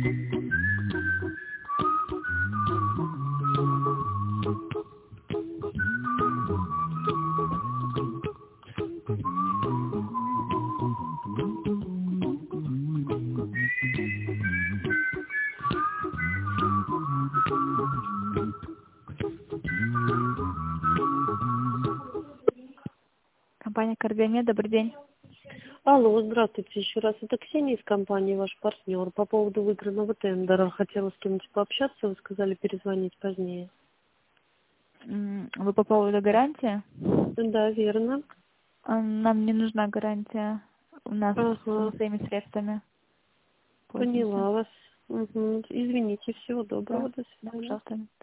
Компания Кардиомед, добрый день. Алло, здравствуйте еще раз. Это Ксения из компании, ваш партнер. По поводу выигранного тендера. Хотела с кем-нибудь пообщаться, вы сказали перезвонить позднее. Вы по поводу гарантии? Да, верно. Нам не нужна гарантия. У нас Ага, своими средствами пользуемся. поняла вас. Угу. Извините, всего доброго, Да, до да, свидания. пожалуйста.